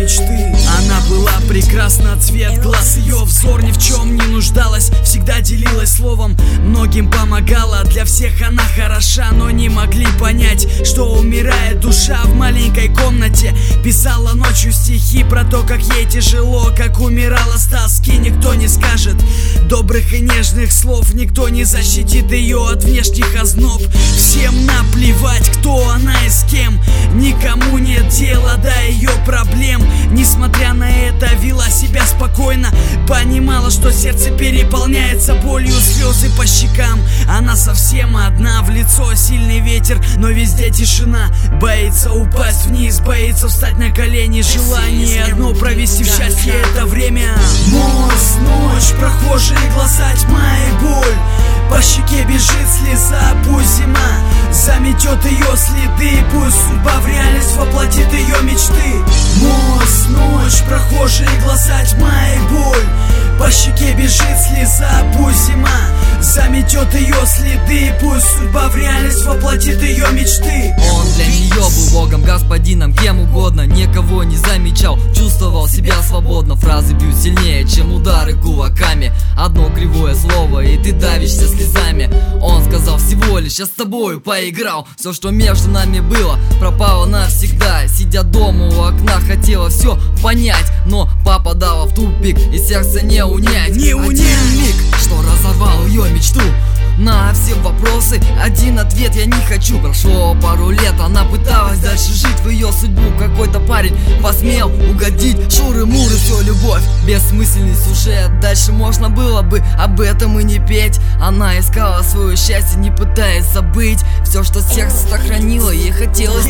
мечты. Она была прекрасна, цвет глаз ее, взор ни в чем не нуждалась, всегда делилась словом, многим помогала. Для всех она хороша, но не могли понять, что умирает душа в маленькой комнате. Писала ночью стихи про то, как ей тяжело, как умирала с тоски. Никто не скажет добрых и нежных слов, никто не защитит ее от внешних озноб. Всем наплевать, кто она и с кем, никому нет дела до ее проблем. Несмотря на это, вела себя спокойно, понимала, что сердце переполняется болью, слезы по щекам. Она совсем одна, в лицо сильный ветер, но везде тишина. Боится упасть вниз, боится встать на колени. Желание одно — провести в счастье это время. Мост, ночь, прохожие глаза, тьма и боль. По щеке бежит слеза, пусть зима заметет ее следы, пусть судьба в реальность воплотит ее мечты. Мост, ночь, прохожие глаза, тьма и боль. По щеке бежит слеза, пусть зима заметет ее следы, пусть судьба в реальность воплотит ее мечты. Он для нее был богом, господином, кем угодно, никого не замечал, чувствовал себя свободно. Фразы бьют сильнее, чем удары кулаками. Одно кривое слово, и ты давишься слезами. Он сказал всего лишь: я с тобою поиграл. Все, что между нами было, пропало навсегда. Сидя дома у окна, хотела все понять, но попадала в тупик, и сердце не унять. Один миг, что разорвал ее мечту. На все вопросы один ответ: я не хочу. Прошло пару лет, она пыталась дальше жить в ее судьбу. Какой-то парень посмел угодить, шуры-муры, все любовь, бессмысленный сюжет. Дальше можно было бы об этом и не петь. Она искала свое счастье, не пытаясь забыть все, что сердце сохранило, ей хотелось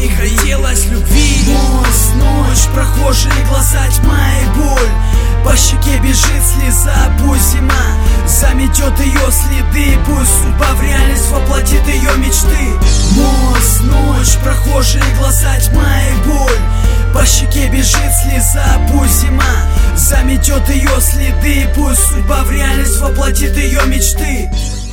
любви. Мост, ночь, прохожие глаза, тьма и боль. По щеке бежит слеза, пусть зима заметет ее следы, пусть судьба в реальность воплотит ее мечты. Мост, ночь, прохожие глаза, тьма и боль. По щеке бежит слеза, пусть зима заметет ее следы, пусть судьба в реальность воплотит ее мечты.